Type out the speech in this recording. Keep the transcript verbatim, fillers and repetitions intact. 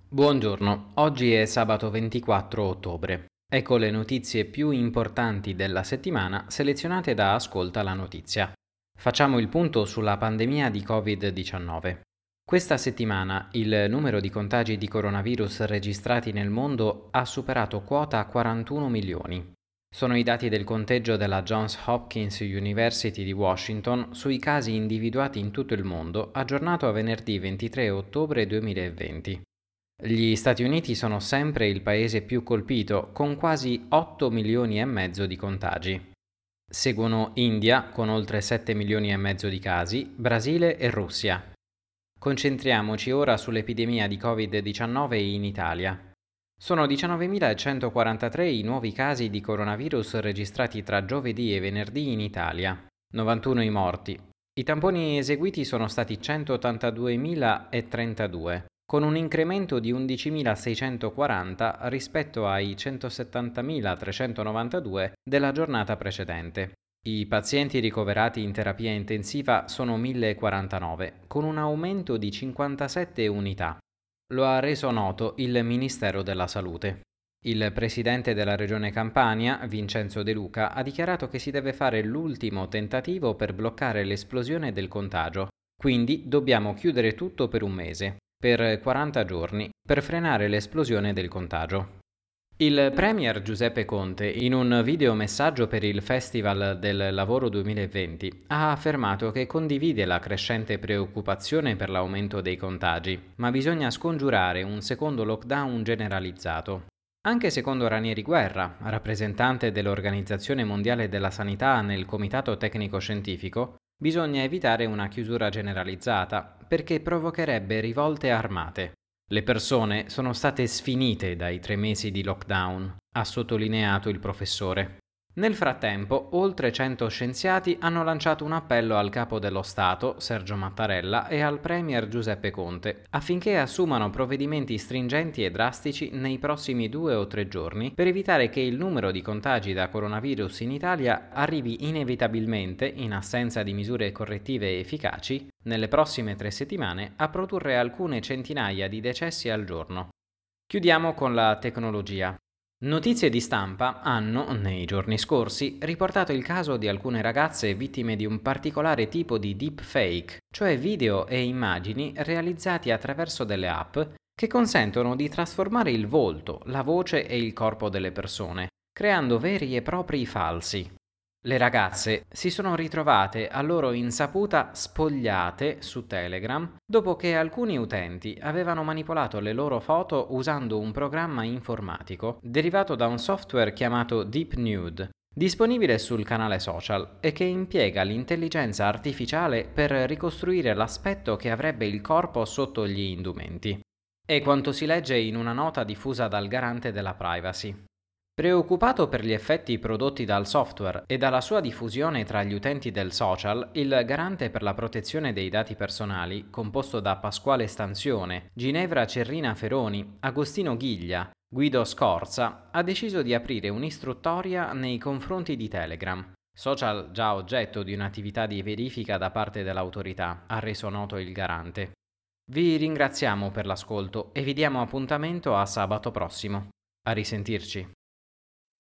Buongiorno, oggi è sabato ventiquattro ottobre. Ecco le notizie più importanti della settimana selezionate da Ascolta la Notizia. Facciamo il punto sulla pandemia di covid diciannove. Questa settimana il numero di contagi di coronavirus registrati nel mondo ha superato quota quarantuno milioni. Sono i dati del conteggio della Johns Hopkins University di Washington sui casi individuati in tutto il mondo, aggiornato a venerdì ventitré ottobre duemilaventi. Gli Stati Uniti sono sempre il paese più colpito, con quasi otto milioni e mezzo di contagi. Seguono India, con oltre sette milioni e mezzo di casi, Brasile e Russia. Concentriamoci ora sull'epidemia di covid diciannove in Italia. Sono diciannovemilacentoquarantatré i nuovi casi di coronavirus registrati tra giovedì e venerdì in Italia, novantuno i morti. I tamponi eseguiti sono stati centottantaduemilatrentadue, con un incremento di undicimilaseicentoquaranta rispetto ai centosettantamilatrecentonovantadue della giornata precedente. I pazienti ricoverati in terapia intensiva sono millequarantanove, con un aumento di cinquantasette unità. Lo ha reso noto il Ministero della Salute. Il presidente della Regione Campania, Vincenzo De Luca, ha dichiarato che si deve fare l'ultimo tentativo per bloccare l'esplosione del contagio, quindi dobbiamo chiudere tutto per un mese, per quaranta giorni, per frenare l'esplosione del contagio. Il premier Giuseppe Conte, in un videomessaggio per il Festival del Lavoro duemilaventi, ha affermato che condivide la crescente preoccupazione per l'aumento dei contagi, ma bisogna scongiurare un secondo lockdown generalizzato. Anche secondo Ranieri Guerra, rappresentante dell'Organizzazione Mondiale della Sanità nel Comitato Tecnico Scientifico, bisogna evitare una chiusura generalizzata, perché provocherebbe rivolte armate. Le persone sono state sfinite dai tre mesi di lockdown, ha sottolineato il professore. Nel frattempo, oltre cento scienziati hanno lanciato un appello al capo dello Stato, Sergio Mattarella, e al premier Giuseppe Conte, affinché assumano provvedimenti stringenti e drastici nei prossimi due o tre giorni per evitare che il numero di contagi da coronavirus in Italia arrivi inevitabilmente, in assenza di misure correttive efficaci, nelle prossime tre settimane a produrre alcune centinaia di decessi al giorno. Chiudiamo con la tecnologia. Notizie di stampa hanno, nei giorni scorsi, riportato il caso di alcune ragazze vittime di un particolare tipo di deepfake, cioè video e immagini realizzati attraverso delle app che consentono di trasformare il volto, la voce e il corpo delle persone, creando veri e propri falsi. Le ragazze si sono ritrovate a loro insaputa spogliate su Telegram dopo che alcuni utenti avevano manipolato le loro foto usando un programma informatico derivato da un software chiamato Deep Nude, disponibile sul canale social e che impiega l'intelligenza artificiale per ricostruire l'aspetto che avrebbe il corpo sotto gli indumenti. È quanto si legge in una nota diffusa dal garante della privacy. Preoccupato per gli effetti prodotti dal software e dalla sua diffusione tra gli utenti del social, il garante per la protezione dei dati personali, composto da Pasquale Stanzione, Ginevra Cerrina Feroni, Agostino Ghiglia, Guido Scorza, ha deciso di aprire un'istruttoria nei confronti di Telegram, social già oggetto di un'attività di verifica da parte dell'autorità, ha reso noto il garante. Vi ringraziamo per l'ascolto e vi diamo appuntamento a sabato prossimo. A risentirci.